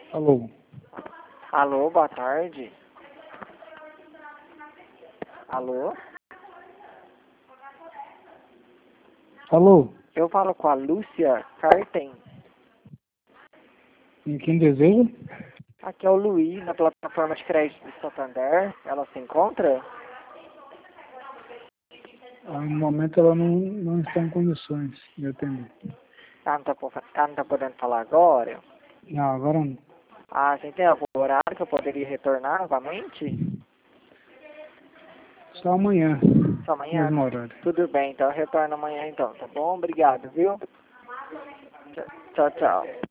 Alô? Alô, boa tarde. Alô? Alô? Eu falo com a Lúcia Carten. E quem deseja? Aqui é o Luiz, na plataforma de crédito do Santander. Ela se encontra? No momento ela não está em condições de atender. Ela não tá podendo falar agora? Não, agora não. Ah, você tem algum horário que eu poderia retornar novamente? Só amanhã, Só amanhã? mesmo horário. Tudo bem, então eu retorno amanhã então, tá bom? Obrigado, viu? Tchau, tchau.